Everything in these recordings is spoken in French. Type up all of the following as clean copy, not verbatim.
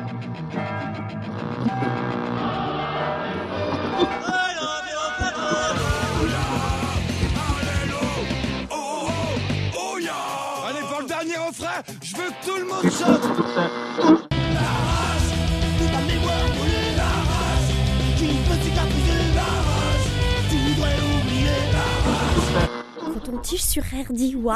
Allez, pour le dernier refrain, je veux que tout le monde chante. La rage, toute ma mémoire brûlée. La rage, qui peut cicatriser. La rage, tu voudrais oublier. La rage. Coton-tige sur RDIWA.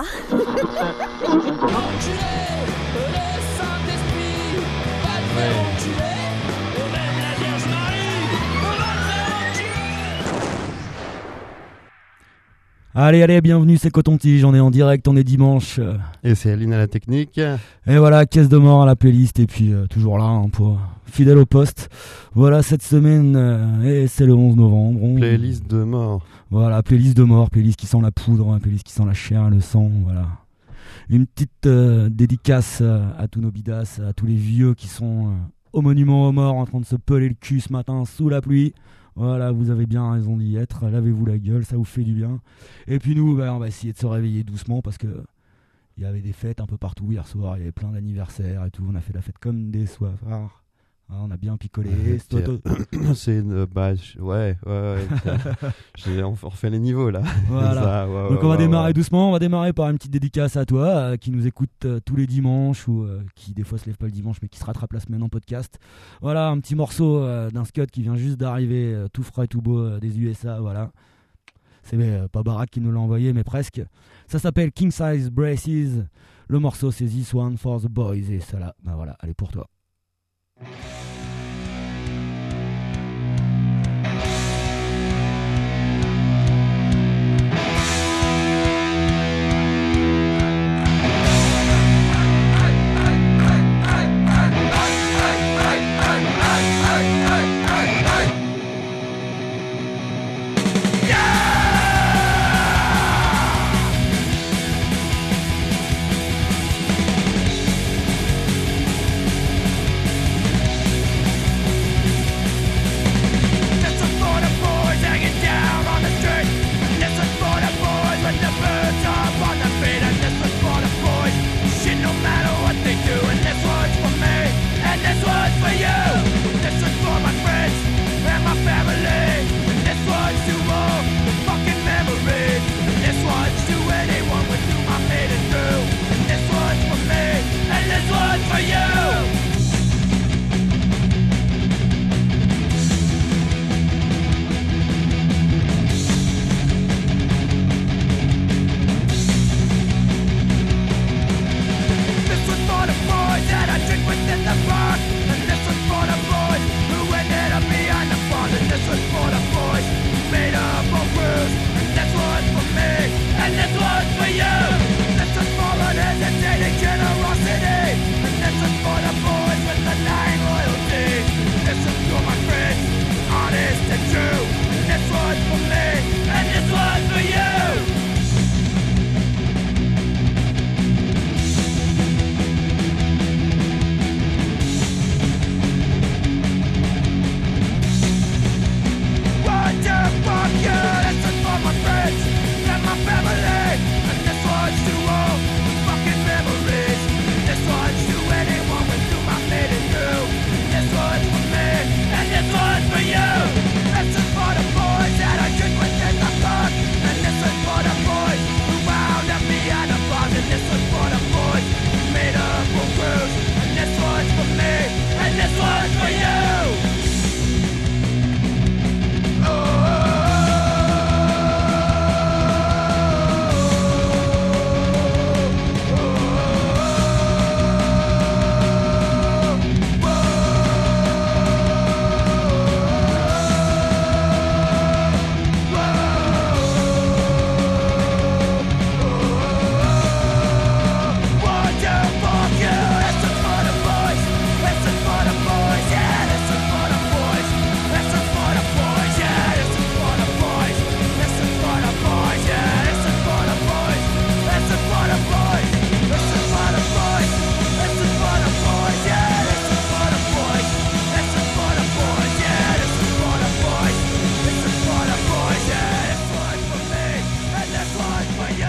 Allez, bienvenue, c'est Coton-Tige, on est en direct, on est dimanche. Et c'est Aline à la technique. Et voilà, caisse de mort à la playlist, et puis toujours là, pour fidèle au poste. Voilà, cette semaine, et c'est le 11 novembre. Playlist de mort. Voilà, playlist de mort, playlist qui sent la poudre, playlist qui sent la chair, le sang, voilà. Une petite dédicace à tous nos bidasses, à tous les vieux qui sont au monument aux morts en train de se peler le cul ce matin sous la pluie. Voilà, vous avez bien raison d'y être, lavez-vous la gueule, ça vous fait du bien. Et puis nous, on va essayer de se réveiller doucement parce que il y avait des fêtes un peu partout hier soir, il y avait plein d'anniversaires et tout, on a fait la fête comme des soifards. On a bien picolé. C'est une bâche. Ouais. On refait les niveaux là. Voilà. Ça, donc on va démarrer doucement. On va démarrer par une petite dédicace à toi qui nous écoute tous les dimanches ou qui des fois se lève pas le dimanche mais qui se rattrape la semaine en podcast. Voilà, un petit morceau d'un scud qui vient juste d'arriver, tout frais et tout beau des USA. Voilà. C'est pas Barack qui nous l'a envoyé mais presque. Ça s'appelle King Size Braces. Le morceau c'est This One for the Boys et ça là, voilà, allez pour toi.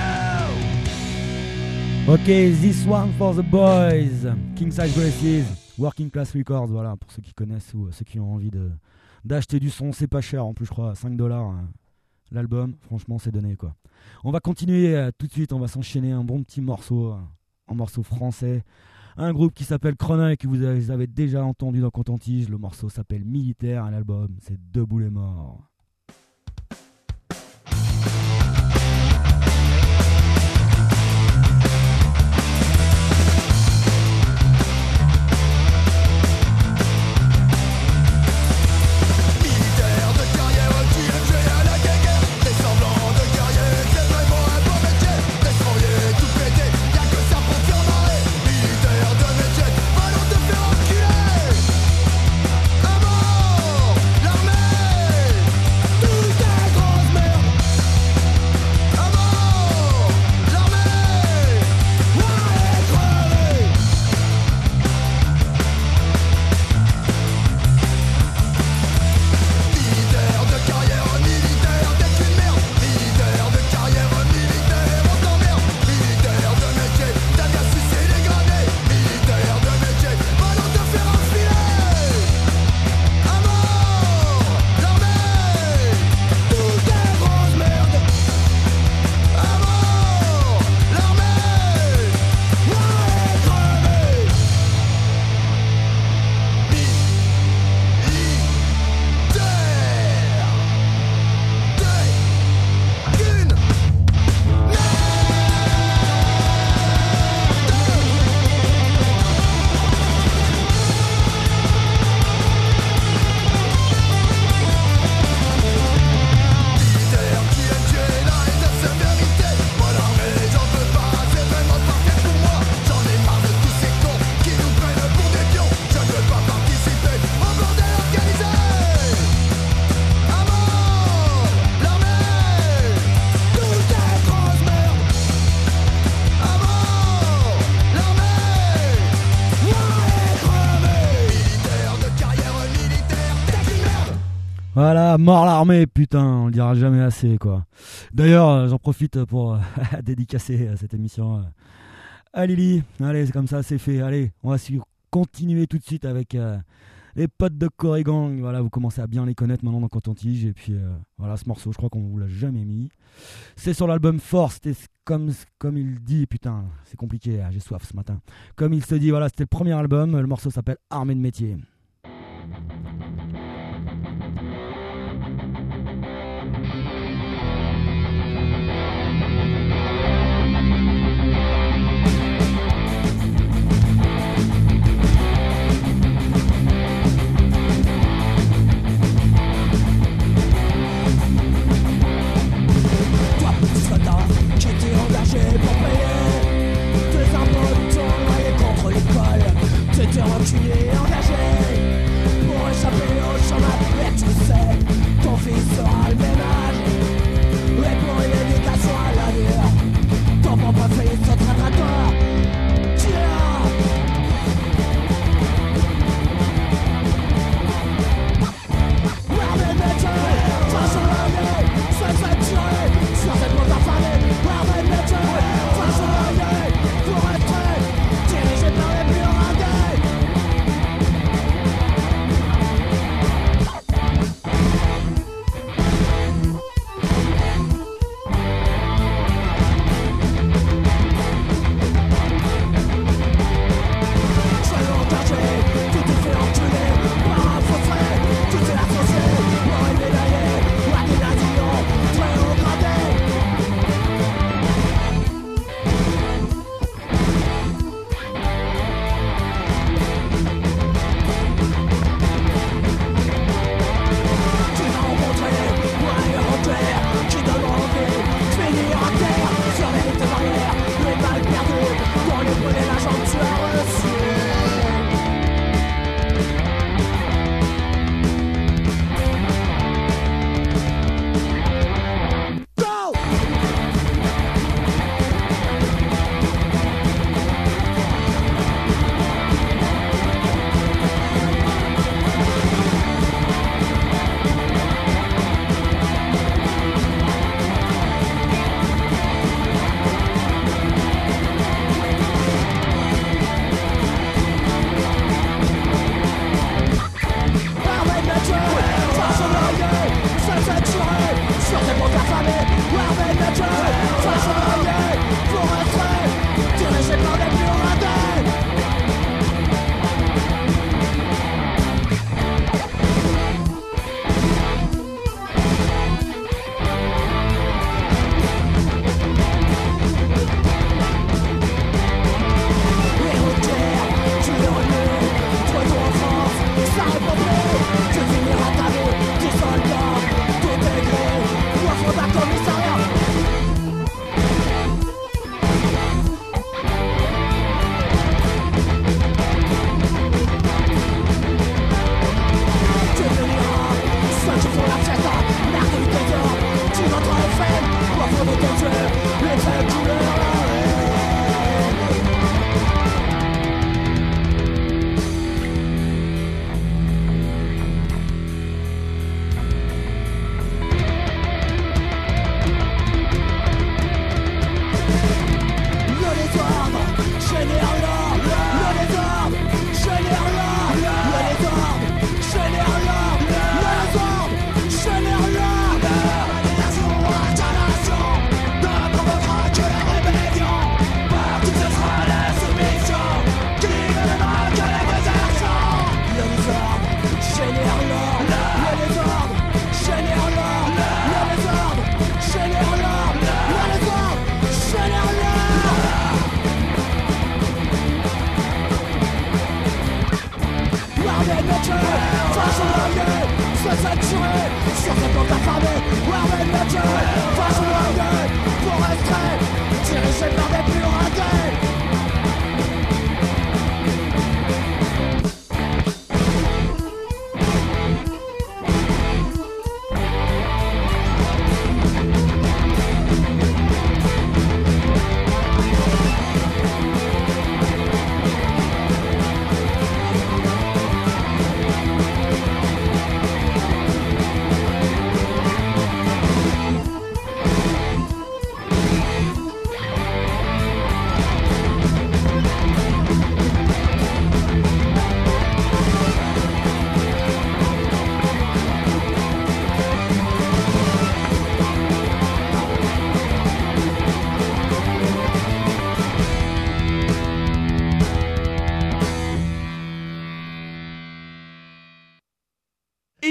Ok, This One for the Boys, King Size Braces. Working Class Records, voilà, pour ceux qui connaissent ou ceux qui ont envie d'acheter du son, c'est pas cher en plus, je crois, 5$ l'album, franchement, c'est donné quoi. On va continuer tout de suite, on va s'enchaîner un bon petit morceau, un morceau français, un groupe qui s'appelle Chronoy, que vous avez déjà entendu dans Coton-Tige. Le morceau s'appelle Militaire, l'album c'est Debout les morts. Voilà, mort l'armée, putain, on le dira jamais assez quoi. D'ailleurs, j'en profite pour dédicacer cette émission à Lily. Allez, c'est comme ça, c'est fait. Allez, on va continuer tout de suite avec les potes de Corrigan. Voilà, vous commencez à bien les connaître maintenant dans Coton-Tige. Et puis voilà, ce morceau, je crois qu'on vous l'a jamais mis. C'est sur l'album Force. C'était comme il dit, putain, c'est compliqué, j'ai soif ce matin. Comme il se dit, voilà, c'était le premier album. Le morceau s'appelle Armée de métier. Pour payer tes impôts, ton loyer contre l'école. T'étais enculé, engagé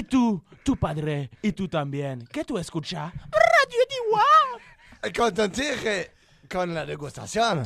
tu padre y tú también, que tú escuchas Radio Diwa. Contentir con la degustación.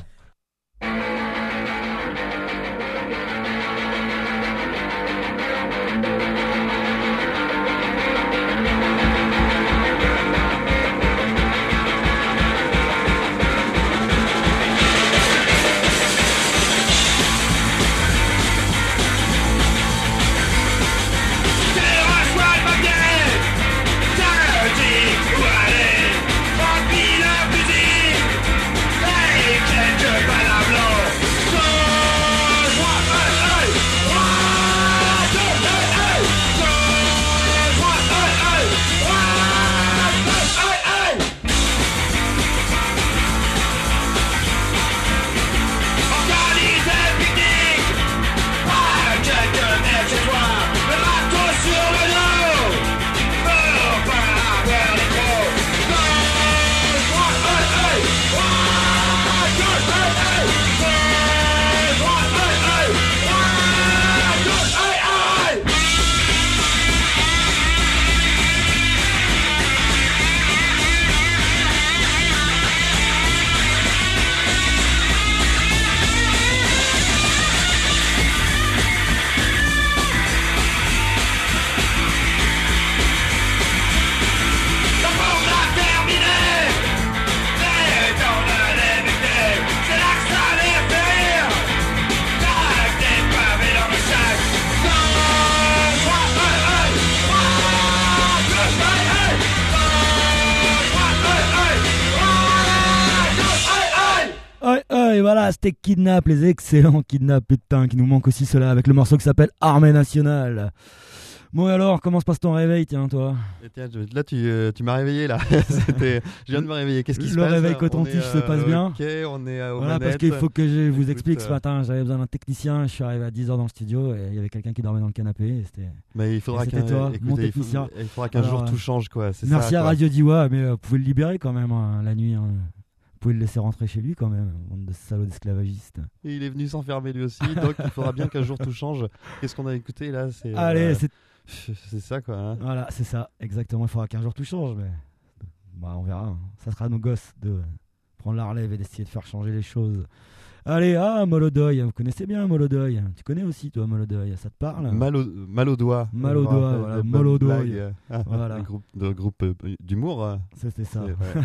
Et voilà, c'était Kidnap, les excellents Kidnap, putain, qui nous manque aussi cela avec le morceau qui s'appelle Armée Nationale. Bon et alors, comment se passe ton réveil, tiens, toi? Et tiens, là, tu m'as réveillé, là. Je viens de me réveiller. Qu'est-ce qui se passe? Le réveil coton-tige se passe bien. Ok, on est aux voilà, manettes. parce qu'il faut que je vous Écoute, explique, ce matin, j'avais besoin d'un technicien, je suis arrivé à 10h dans le studio et il y avait quelqu'un qui dormait dans le canapé. Et c'était... Mais il faudra c'était toi, mon technicien. Il faudra qu'un jour tout change, quoi. C'est merci ça, à quoi. Radio Diwa, mais vous pouvez le libérer quand même hein, la nuit. Hein. Vous pouvez le laisser rentrer chez lui quand même, bande de salauds d'esclavagistes. Et il est venu s'enfermer lui aussi, donc il faudra bien qu'un jour tout change. Qu'est-ce qu'on a écouté là? Allez, c'est ça quoi. Hein. Voilà, c'est ça, exactement. Il faudra qu'un jour tout change, mais bah, on verra. Hein. Ça sera à nos gosses de prendre la relève et d'essayer de faire changer les choses. Allez, Molodoy, vous connaissez bien Molodoy. Tu connais aussi toi Molodoy, ça te parle? Mal au doigt. Mal au doigt, voilà, Molodoy. Voilà. Le groupe d'humour. C'était ça.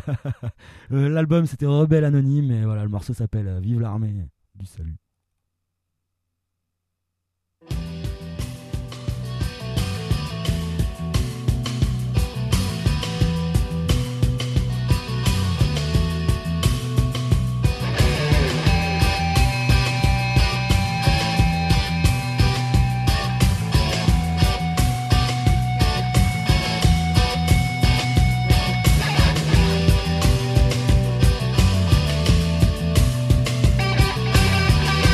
Ouais. L'album c'était Rebelle Anonyme et voilà, le morceau s'appelle Vive l'armée du salut. Vive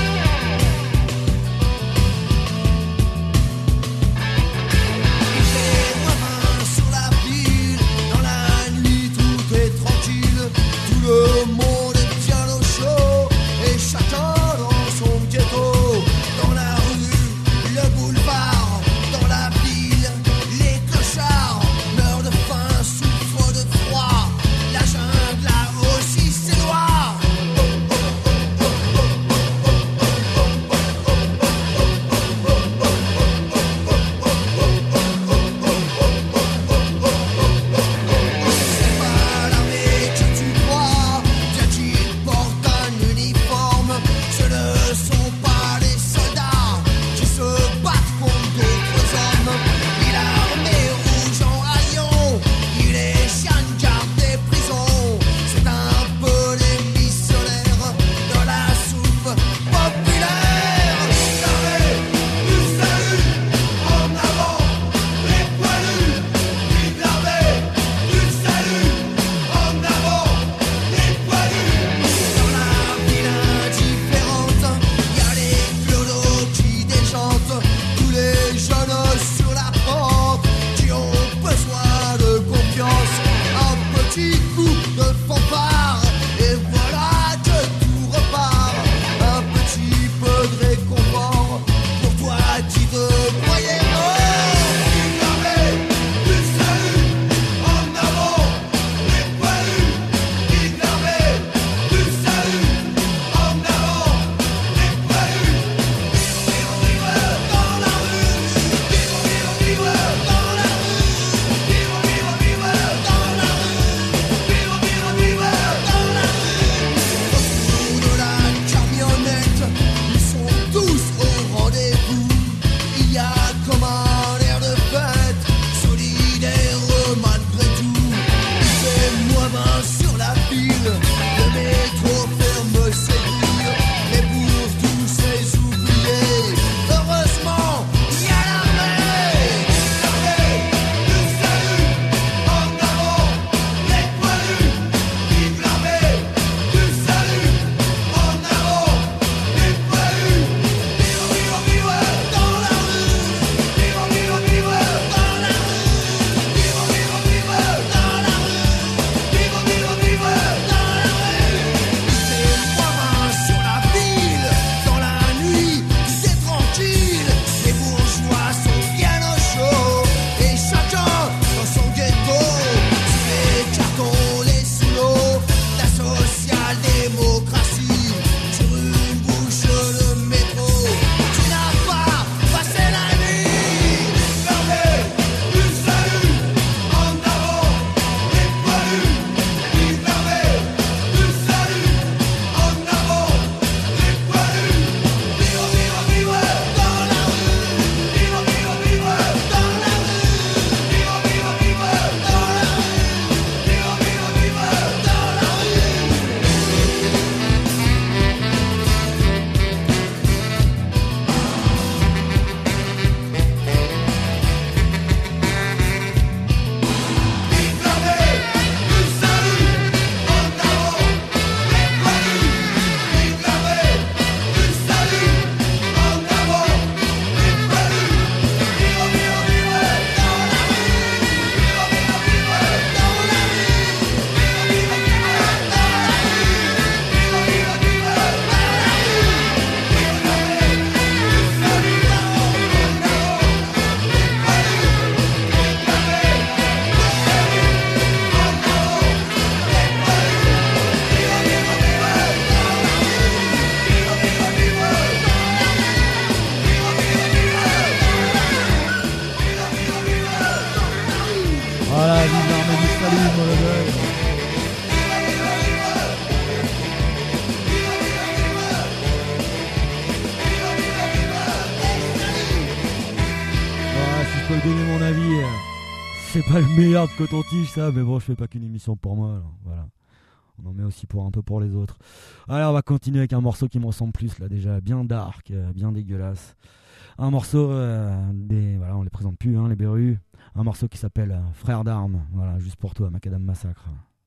pas le meilleur de coton-tige ça, mais bon, je fais pas qu'une émission pour moi, alors, voilà. On en met aussi pour un peu pour les autres. Allez, on va continuer avec un morceau qui me ressemble plus là déjà, bien dark, bien dégueulasse. Un morceau voilà, on les présente plus, hein, les Berus. Un morceau qui s'appelle Frères d'armes. Voilà, juste pour toi, Macadam Massacre.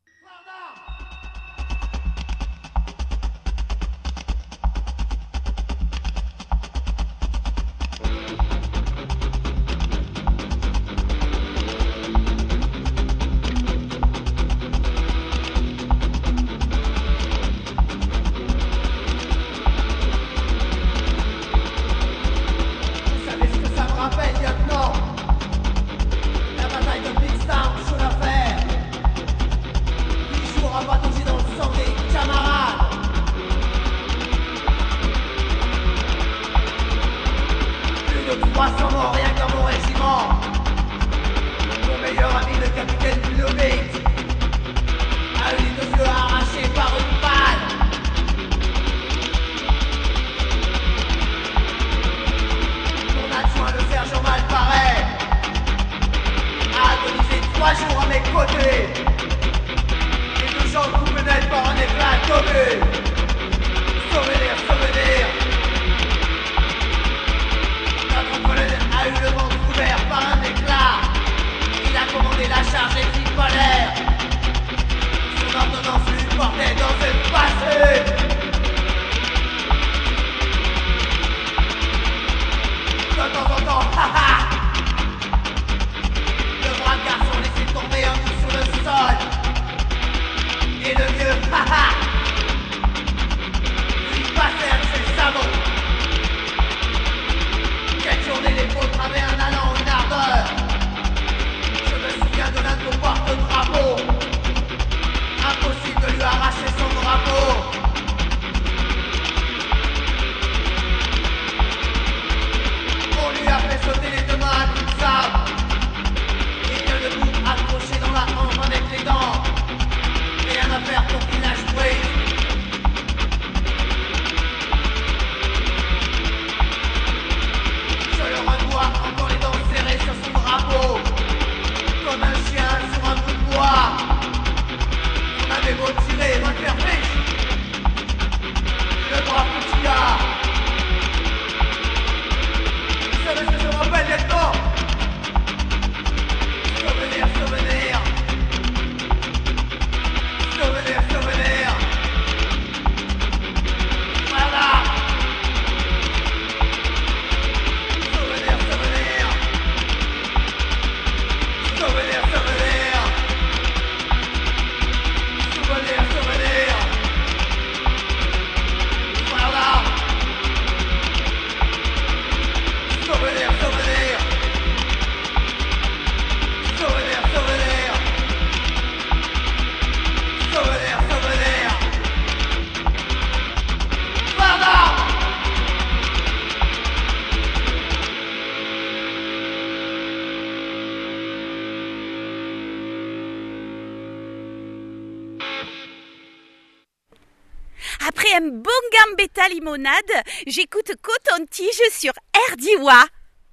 Après un bon gambetta limonade, j'écoute Coton-Tige sur RDIWA.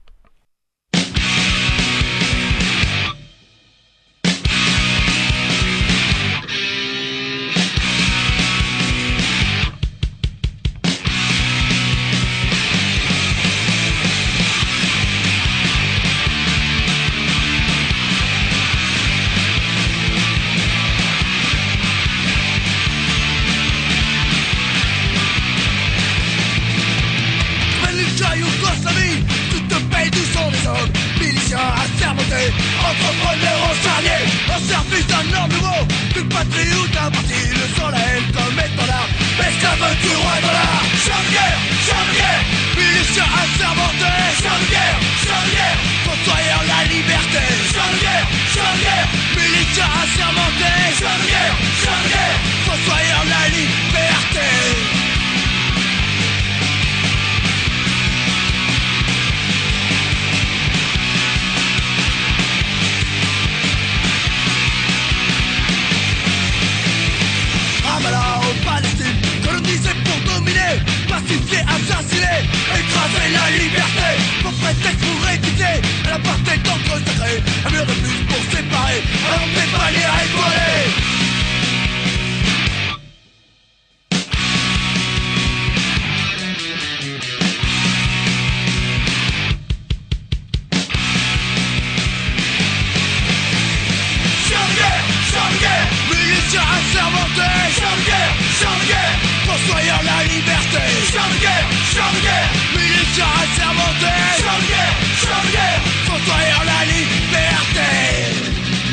Entrepreneur en charnier, en service d'un ordre nouveau, d'une patrie ou d'un parti, le sang, la haine comme étendard, esclave du roi dans l'art. Chant de guerre, milicien assermenté, chant de guerre, fossoyeur la liberté. Chant de guerre, milicien assermenté, chant de guerre, fossoyeur la liberté. Colonisé pour dominer, pacifier, assassiner, écraser la liberté. Pour prétexte pour rédiger liberté, elle a porté d'encre sacrée, un mur de plus pour séparer, alors on fait pas les rigoler. Miliciens assermentés, chant de guerre, fossoyeurs la liberté. Chant de guerre, miliciens assermentés, chant de guerre, fossoyeurs la liberté.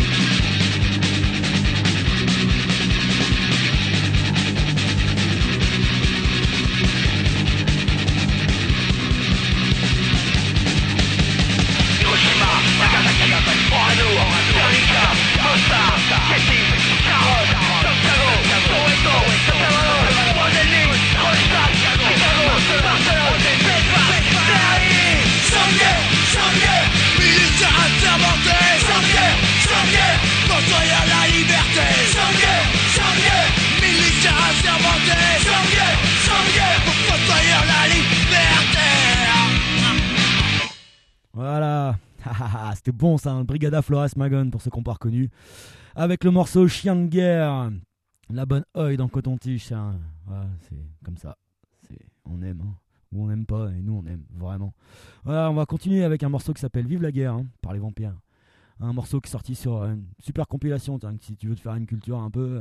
Hiroshima, Nagasaki, Orano, Guernica, Mostar, Katy, Carotte, Santiago, Soweto, Saint-Malo, Montpellier, Kronstadt, Chicago, Barcelone, Belfast, Paris. Chant de guerre, miliciens assermentés. Chant de guerre, fossoyeurs la liberté. Chant de guerre, miliciens assermentés. Chant de guerre, fossoyeurs la liberté. Voilà. C'était bon ça, hein. Brigada Flores Magone pour ceux qui n'ont pas reconnu. Avec le morceau Chien de guerre. La bonne œil dans Coton-Tige. Voilà, c'est comme ça. On aime, hein. Ou on n'aime pas, et nous on aime, vraiment. Voilà, on va continuer avec un morceau qui s'appelle Vive la guerre, hein, par les vampires. Un morceau qui est sorti sur une super compilation. Si tu veux te faire une culture un peu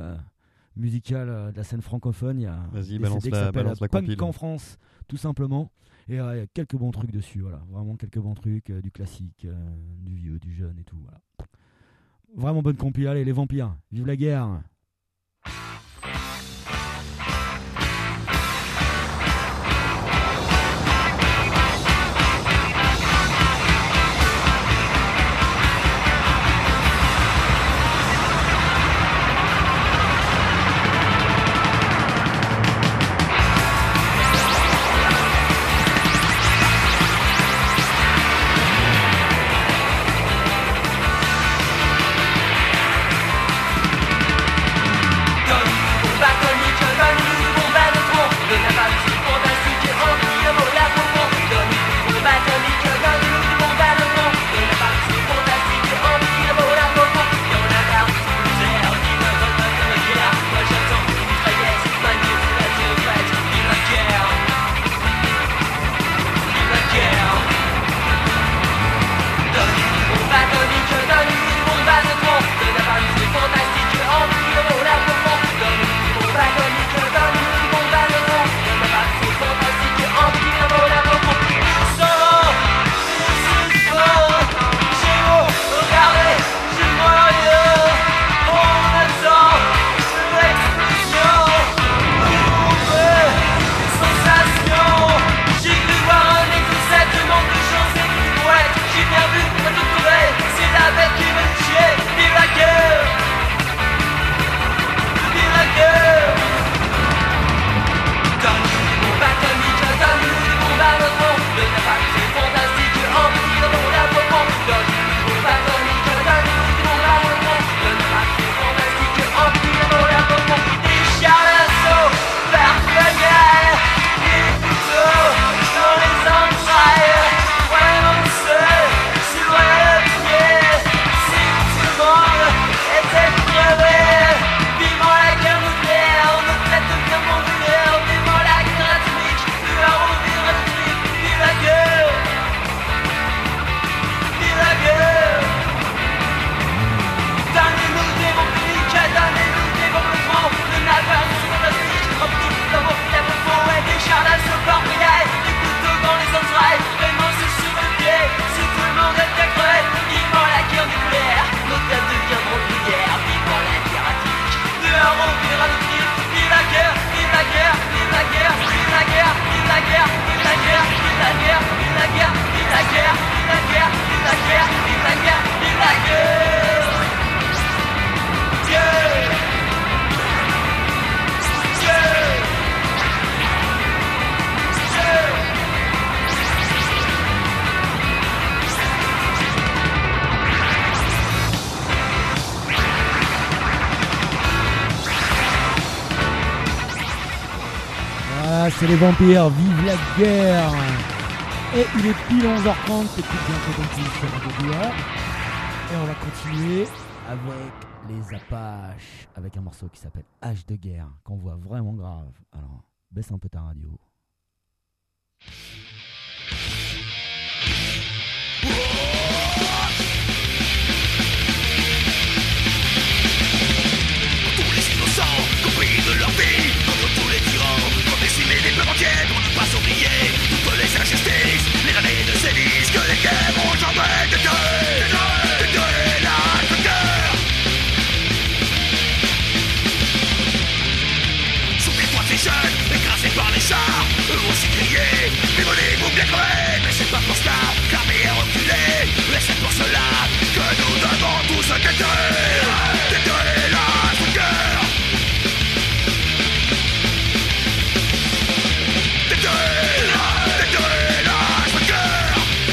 musicale de la scène francophone, il y a Vas-y, des balance CD qui s'appellent la Punk compile. en France, tout simplement. Et il y a quelques bons trucs dessus, voilà. Vraiment quelques bons trucs, du classique, du vieux, du jeune et tout. Voilà. Vraiment bonne compile. Allez, les vampires, vive la guerre! C'est les vampires, vive la guerre! Et il est pile 11h30, t'écoutes bien Coton sur Radio Dua. Et on va continuer avec les Apaches, avec un morceau qui s'appelle H de guerre, qu'on voit vraiment grave. Alors, baisse un peu ta radio. Tous les innocents, compris de leur vie, contre tous les tyrans, pour décimer des peuples entiers, pour ne pas oublier toutes les injustices, les années de sévices que les guerres ont engendré, de tuer l'âge de cœur. Souvenez-toi ces jeunes, écrasés par les chars, eux aussi criaient, démolez-vous bien crever, mais c'est pas pour cela que l'armée est reculée, et c'est pour cela que nous devons tous détruire l'âge de cœur. Détruire l'âge de cœur.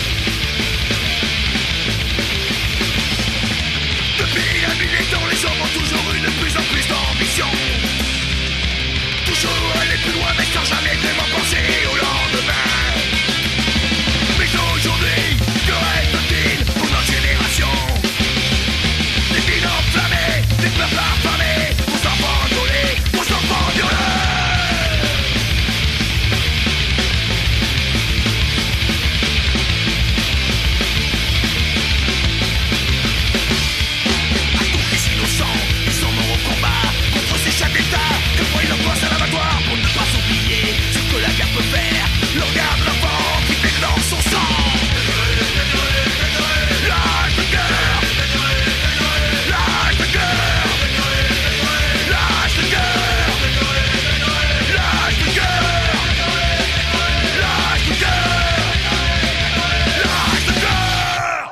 Depuis la nuit des temps, les hommes ont toujours eu de plus en plus d'ambition. Toujours aller plus loin, mais sans jamais vraiment penser au lendemain. Mais aujourd'hui, que reste-t-il pour notre génération? Des villes enflammées, des peuples affamés, aux enfants violés, aux enfants violents. À tous les innocents qui sont morts au combat contre ces chefs d'État, que font ils leur à l'abattoir pour ne pas oublier ce que la guerre peut faire. Le regard de l'enfant qui fait dans son sang. L'âge de cœur. L'âge de cœur. L'âge de cœur. L'âge de cœur. L'âge de cœur. L'âge de cœur.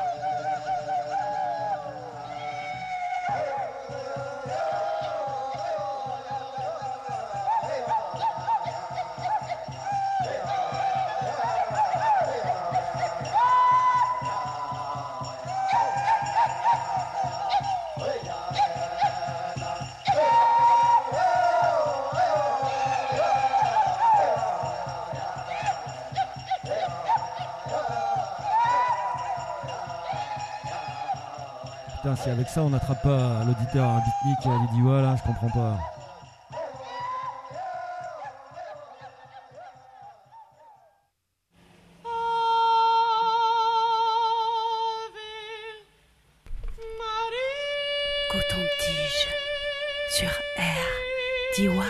Putain, si avec ça on n'attrape pas l'auditeur beatnik à dit voilà, je comprends pas. Coton-tige sur R. Diwa.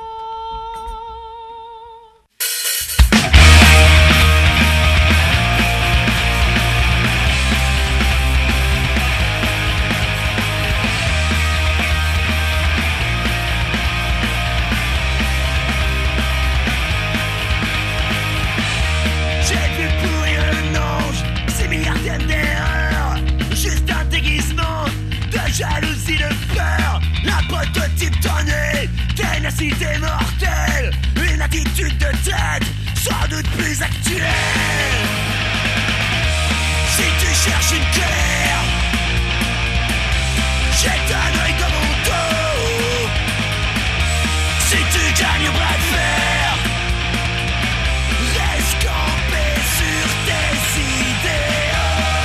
J'ai vu pourrir un ange, ces milliardaires d'erreurs, juste un déguisement de jalousie, de peur. La prototype tonnée, ténacité mortelle, une attitude de tête, sans doute plus actuelle. Si tu cherches une claire, jette un œil dans mon dos. Si tu gagnes au bras de fer, reste campé sur tes idéaux.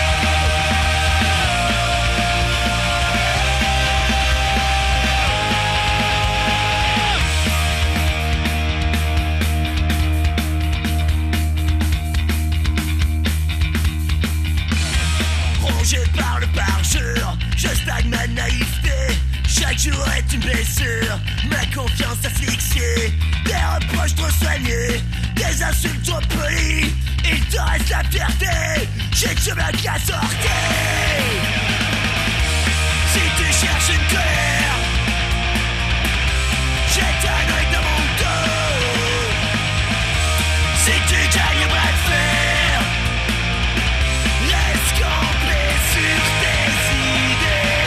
Rongé par le parjure, je stagne ma naïveté. Chaque jour est une blessure, ma confiance asphyxiée. Des reproches trop soignés, des insultes trop polies. Il te reste la fierté, j'ai que la qu'à sortir. Si tu cherches une colère, jette un œil dans mon dos. Si tu gagnes au bras de fer, reste campé sur tes idées.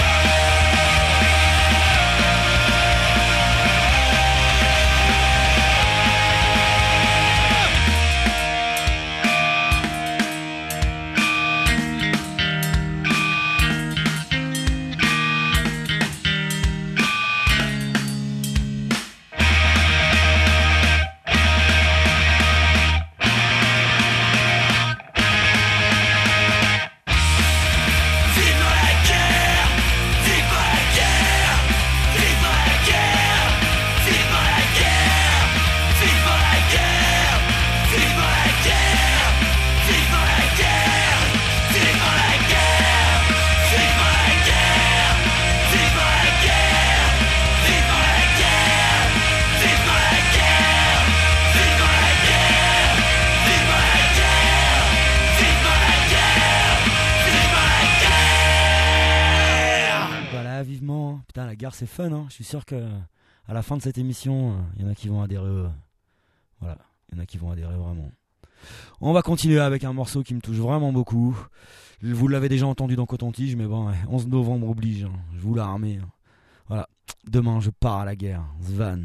guerre c'est fun, hein. Je suis sûr que à la fin de cette émission, il y en a qui vont adhérer. Voilà, il y en a qui vont adhérer vraiment. On va continuer avec un morceau qui me touche vraiment beaucoup. Vous l'avez déjà entendu dans Coton-Tige, mais bon, 11 novembre oblige, hein. Je vous l'ai armé. Hein. Voilà, demain je pars à la guerre. Svan.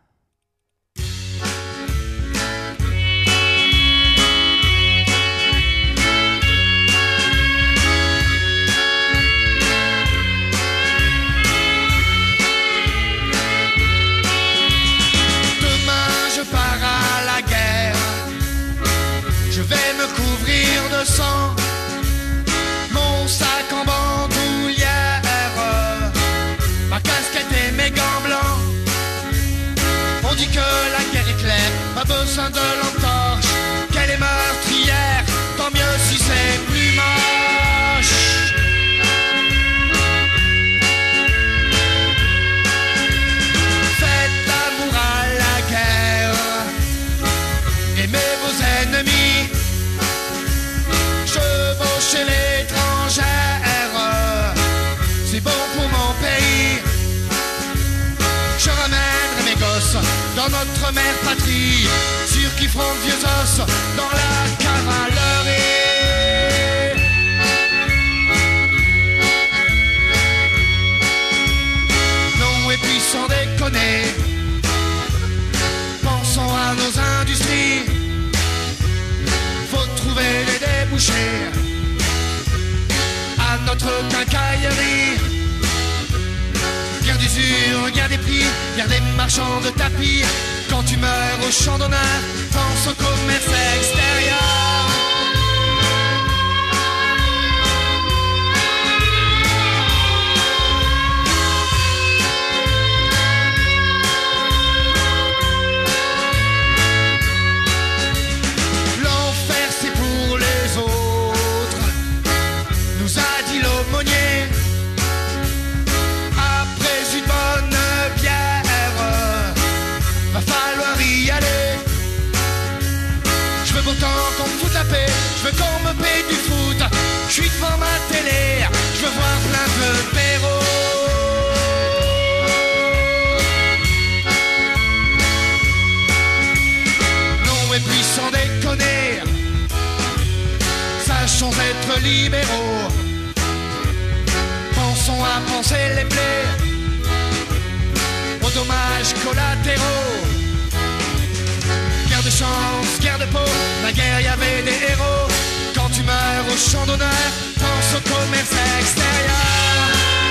Je vais me couvrir de sang, mon sac en bandoulière, ma casquette et mes gants blancs. On dit que la guerre est claire, pas besoin de lampe torche, qu'elle est meurtrière, tant mieux si c'est plus moche. Faites l'amour à la guerre, aimez vos ennemis, chez l'étrangère, c'est bon pour mon pays. Je ramènerai mes gosses dans notre mère patrie, sûrs qu'ils feront de vieux os dans la cavalerie. Non, et puis sans déconner, pensons à nos industries, faut trouver les débouchés à notre quincaillerie. Guerre d'usure, guerre des prix, guerre des marchands de tapis. Quand tu meurs au champ d'honneur, pense au commerce extérieur. L'enfer c'est pour les autres, nous a dit l'aumônier. Après une bonne bière, va falloir y aller. Je veux autant qu'on me foute la paix, je veux qu'on me paye du foot. Je suis devant ma télé, je veux voir plein de péros. Non et puis sans déconner, sachons être libéraux. Pensons à penser les plaies, aux dommages collatéraux. Guerre de chance, guerre de peau, la guerre y avait des héros. Quand tu meurs au champ d'honneur, pense au commerce extérieur.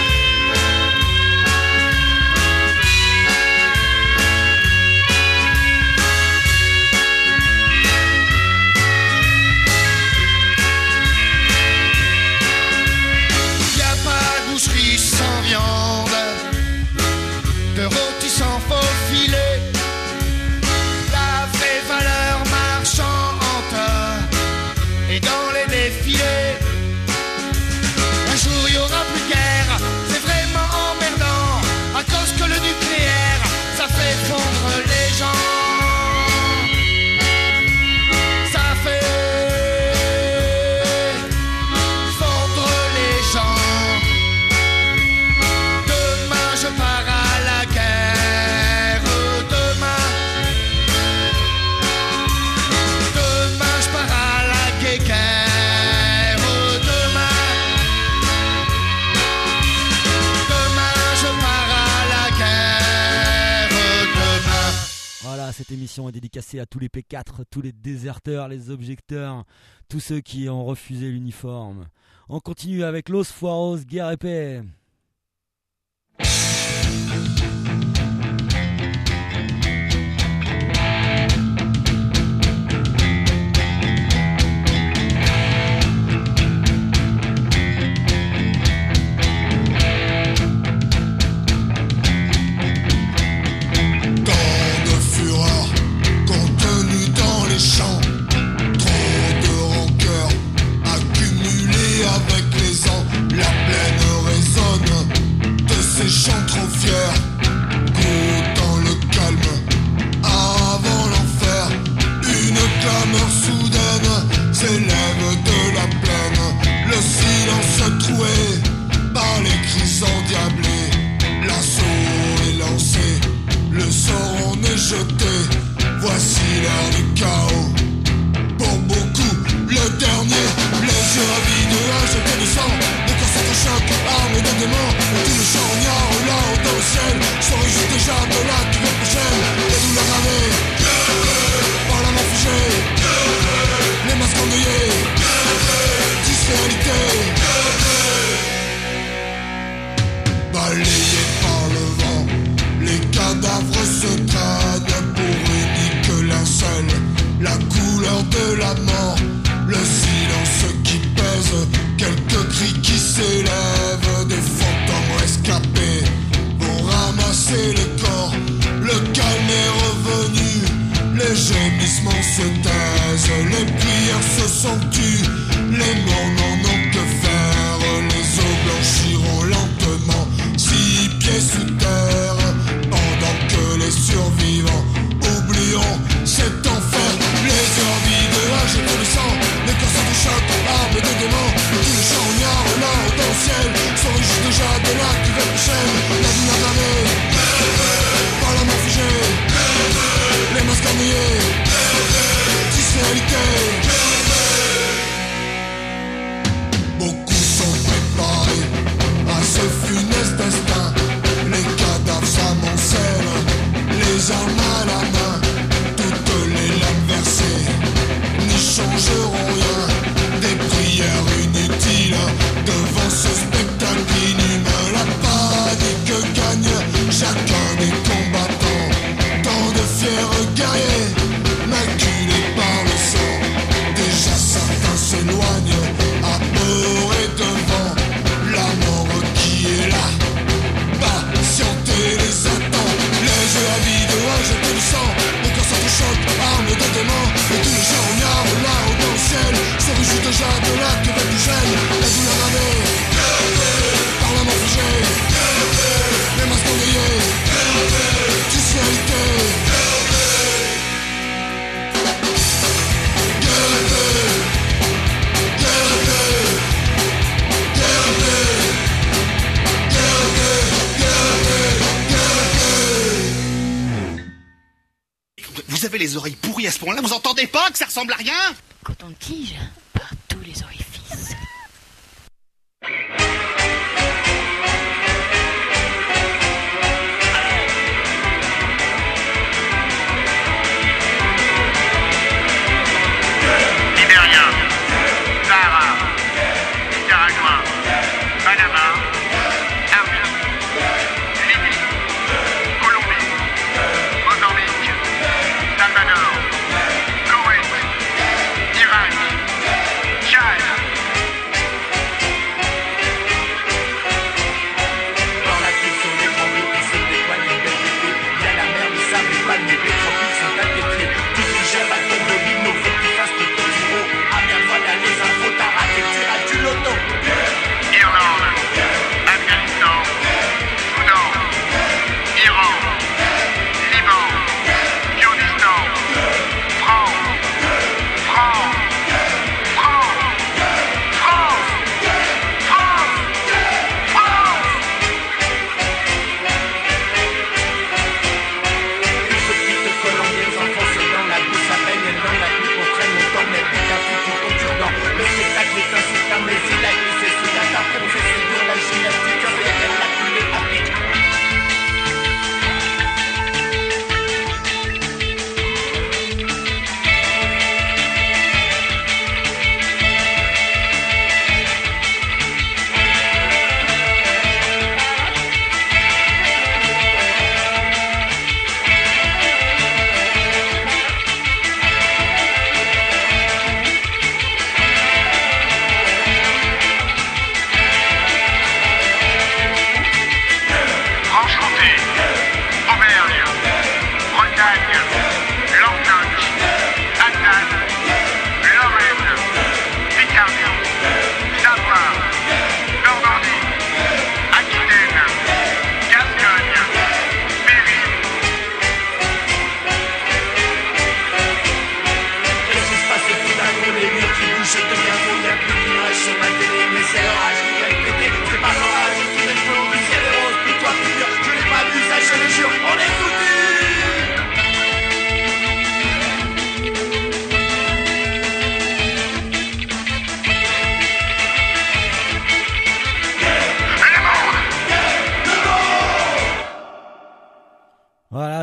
Boucherie sans viande, de rôti sans faux filet, la vraie valeur marchande est dans les défilés. Un jour il y aura plus de guerre, c'est vraiment emmerdant, à cause que le nucléaire, ça fait fondre les gens. Ça fait fondre les gens. Je pars à la guerre demain. Demain je pars à la guerre demain. Demain je pars à la guerre demain. Voilà, cette émission est dédicacée à tous les P4, tous les déserteurs, les objecteurs, tous ceux qui ont refusé l'uniforme. On continue avec Los Fueros, Guerre et Paix. Avec les ans, la plaine résonne de ces chants Voici l'heure du chaos. Pour beaucoup, le dernier. Les yeux ravis de hache et de sang. Des corps s'entrechoquent, armes de démons. Tout le charognard là-haut dans le ciel se réjouit déjà de la cuvette prochaine. Les douleurs gravées par la main figée. Les masques endeuillés, 10 réalités balayés par le vent. Les cadavres se traînent pour unique linceul. La couleur de la mort, le silence qui pèse. Quelques cris qui s'élèvent, des fantômes rescapés vont ramasser les corps. Le calme est revenu, les gémissements se taisent, les prières se sanctuent, les morts n'en ont que faire. Les eaux blanchiront lentement, 6 pieds sous terre, pendant que les survivants oublieront cet enfer. Les heures vides, âge et le sang, les corps s'entrechoquent, armes de démons. Tous les charognards là-haut dans le ciel se réjouissent déjà de la cuvette prochaine. La vie n'a gravée par la main figée, les masques ennuyés, 10 réalités. Beaucoup sont préparés à ce funeste destin. Les cadavres s'amoncellent, les armes à la main. Toutes les lames versées n'y changeront rien. Des prières inutiles devant ce spectacle inhumain. La panique gagne chacun des combattants. Tant de fiers guerriers maculés par le sang. Déjà certains s'éloignent, apeurés devant la mort qui est là. Patienter les attend. Les yeux avides, jeter du sang. Les corps s'entrechoquent, armes de démons. Et tous les charognards là-haut dans le ciel se réjouissent déjà de la cuvette du gel. La douleur gravée par la main figée, les masques endeuillés, 10 réalités. Vous avez les oreilles pourries à ce point-là, vous entendez pas que ça ressemble à rien? Coton-tige par tous les orifices. Libéria, Sahara, Nicaragua, Panama, Arménie, Libye, Colombie, Mozambique, Salvador, Koweït, Irak, Tchad,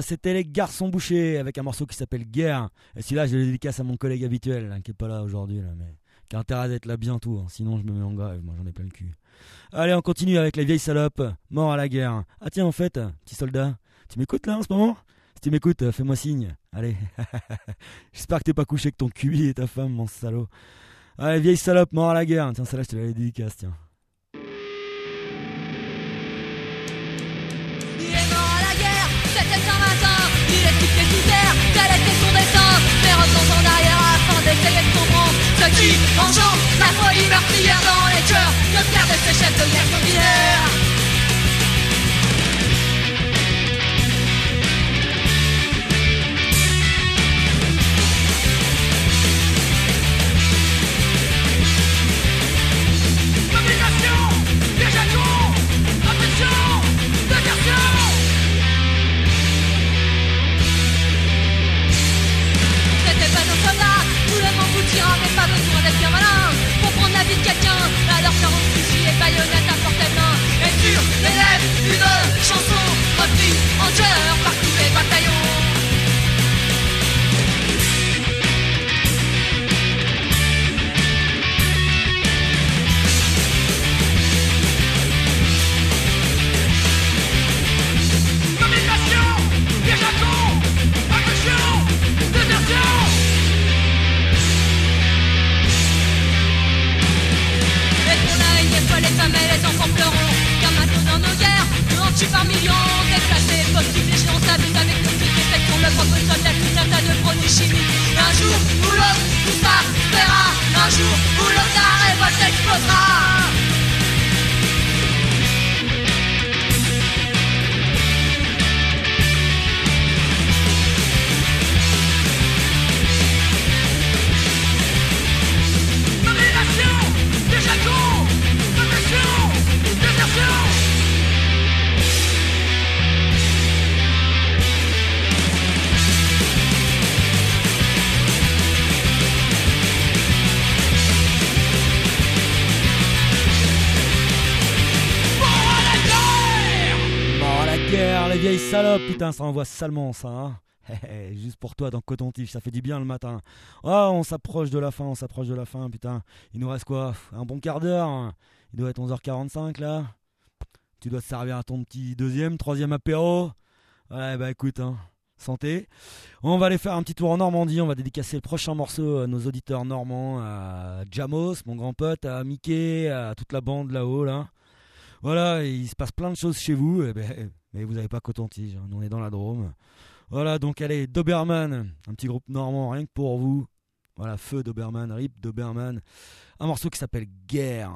c'était les Garçons Bouchés avec un morceau qui s'appelle Guerre. Et celui-là, je le dédicace à mon collègue habituel, là, qui est pas là aujourd'hui, là, mais qui a intérêt d'être là bientôt. Hein, sinon, je me mets en grève. Moi, j'en ai plein le cul. Allez, on continue avec les vieilles salopes. Mort à la guerre. Ah tiens, en fait, petit soldat, tu m'écoutes là en ce moment? Si tu m'écoutes, fais-moi signe. Allez. J'espère que t'es pas couché avec ton cul et ta femme, mon salaud. Allez, vieille salope, mort à la guerre. Tiens, celle-là, je te la dédicace, tiens. Il est mort à la guerre, c'était un matin. Il est piqué sous terre, tel était son destin. Mais revenons en arrière afin d'essayer de comprendre ce qui engendre la folie meurtrière dans les cœurs de Pierre de ces chefs de guerre sanguinaires. Mais pas besoin d'être bien malin pour prendre la vie de quelqu'un. Alors 40 fusils et baïonnettes à portée de main. Et sur les lèvres, une chanson reprise en chœur par tous les bataillons. Domination, déjà con, agression, désertion. Les femmes et les enfants pleuront, car maintenant dans nos guerres, on tue par millions, déplacés, postes, vigilance, abus avec nos petites défections, le propre soldat, tout un tas de produits chimiques. Un jour ou l'autre, tout ça verra, un jour où l'autre, la révolte explosera. Les vieilles salopes, putain, ça envoie salement ça, hein. Juste pour toi dans Coton-Tige, ça fait du bien le matin. Oh, on s'approche de la fin, putain. Il nous reste quoi? Un bon quart d'heure, hein. Il doit être 11h45 là. Tu dois te servir à ton petit troisième apéro. Ouais, bah écoute, hein, santé. On va aller faire un petit tour en Normandie, on va dédicacer le prochain morceau à nos auditeurs normands, à Jamos, mon grand pote, à Mickey, à toute la bande là-haut là. Voilà, il se passe plein de choses chez vous, mais vous n'avez pas Coton-Tige, hein, nous on est dans la Drôme. Voilà, donc allez, Doberman, un petit groupe normand, rien que pour vous. Voilà, feu Doberman, rip Doberman. Un morceau qui s'appelle Guerre.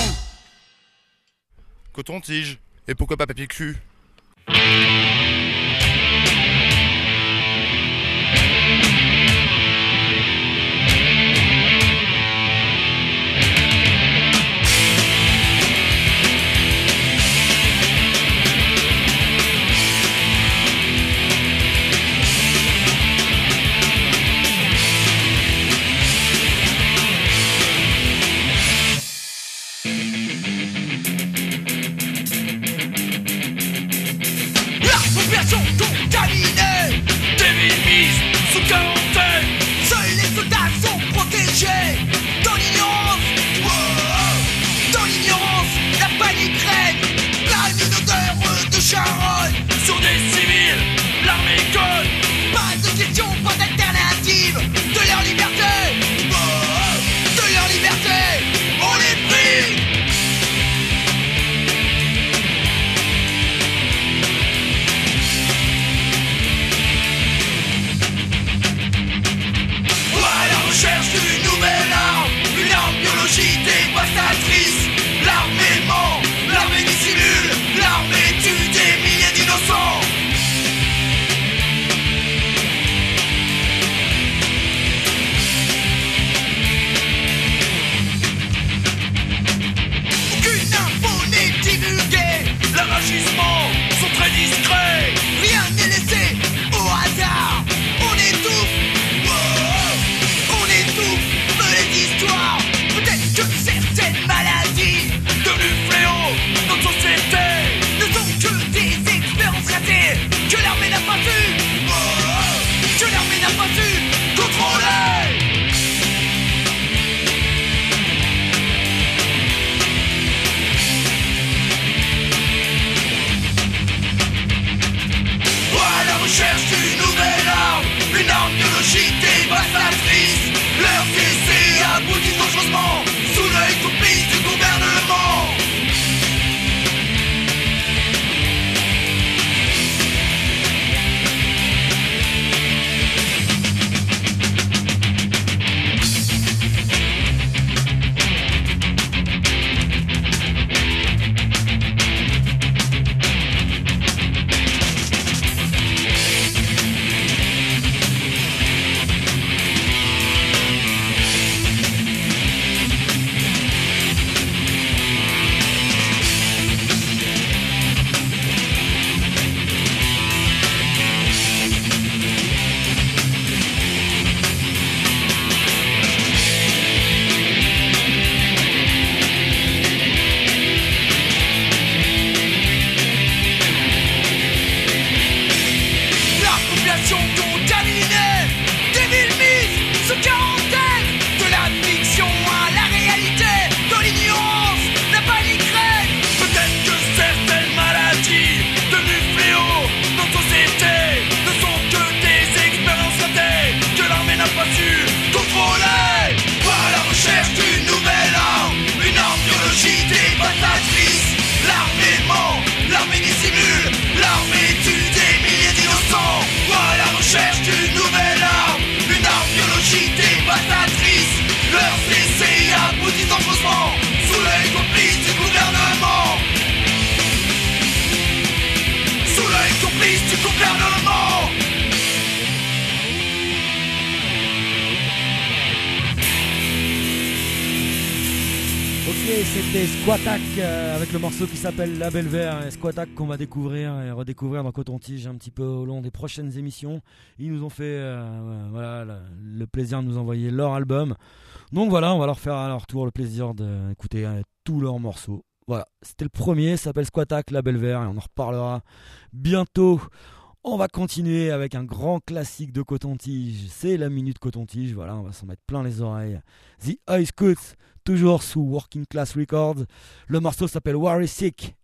Coton-Tige. Et pourquoi pas papier cul? C'était Squattack avec le morceau qui s'appelle La Belle Vert. Squattack qu'on va découvrir et redécouvrir dans Coton-Tige un petit peu au long des prochaines émissions. Ils nous ont fait le plaisir de nous envoyer leur album. Donc voilà, on va leur faire à leur tour le plaisir d'écouter tous leurs morceaux. Voilà, c'était le premier, ça s'appelle Squattack, La Belle Vert, et on en reparlera bientôt. On va continuer avec un grand classique de Coton-Tige, c'est la Minute Coton-Tige, voilà, on va s'en mettre plein les oreilles. The High Scouts, toujours sous Working Class Records, le morceau s'appelle Worry Sick.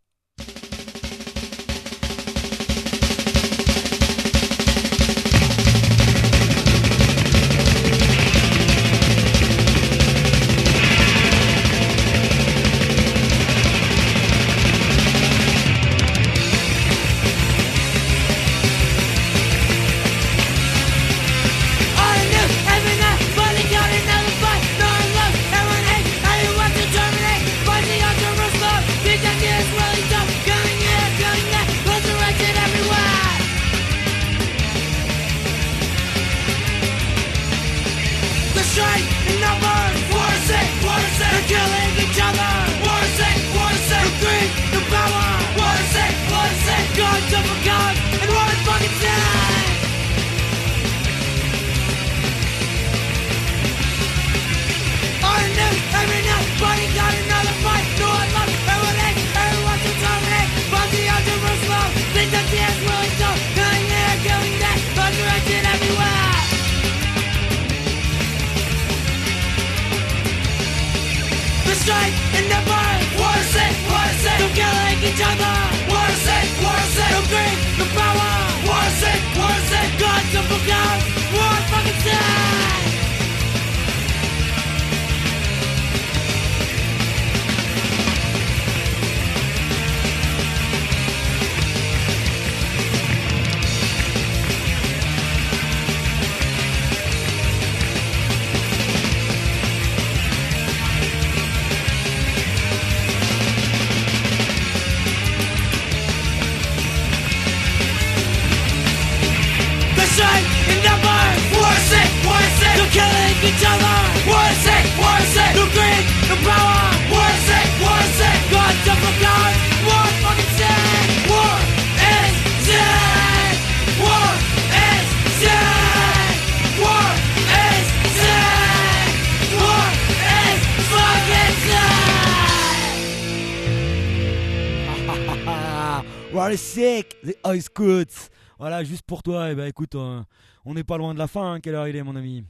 Worry Sick, The High Scouts. Voilà, juste pour toi, et ben écoute, on n'est pas loin de la fin, hein. Quelle heure il est, mon ami?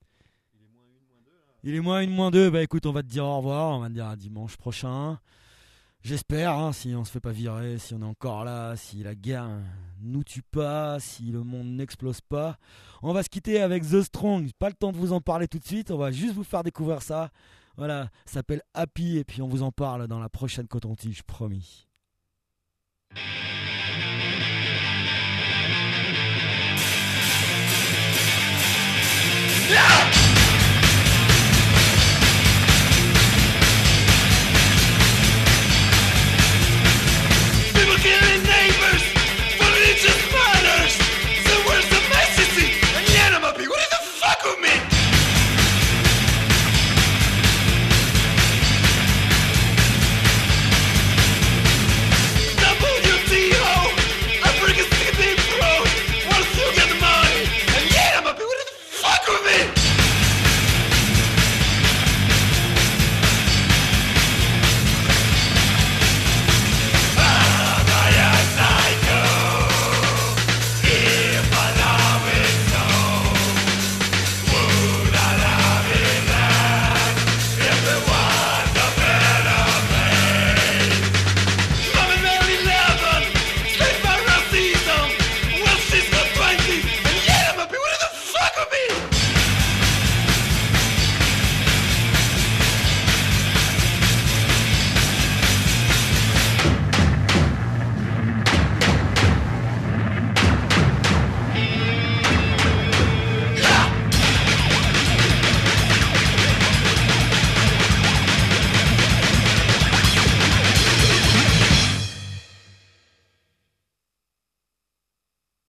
Il est moins 1, moins 2. Bah écoute, on va te dire au revoir, on va te dire à dimanche prochain. J'espère, hein, si on se fait pas virer, si on est encore là, si la guerre nous tue pas, si le monde n'explose pas. On va se quitter avec The Strong. Pas le temps de vous en parler tout de suite, on va juste vous faire découvrir ça. Voilà, ça s'appelle Happy, et puis on vous en parle dans la prochaine Coton-Tige, promis.